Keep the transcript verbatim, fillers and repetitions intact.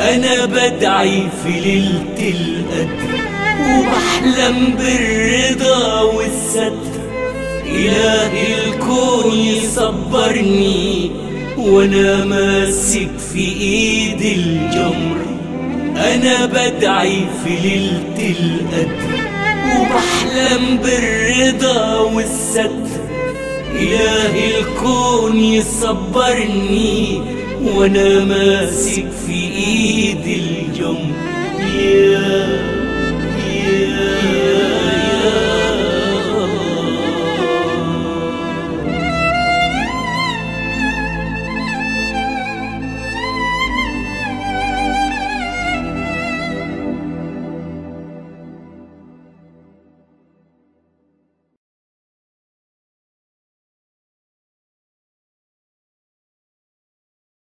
أنا بدعي في ليلة القدر وبحلم بالرضا والستر، إله الكون يصبرني وأنا ماسك في إيد الجمر. أنا بدعي في ليلة القدر وبحلم بالرضا والستر، إله الكون يصبرني وأنا ماسك في إيد الجمر. يا يا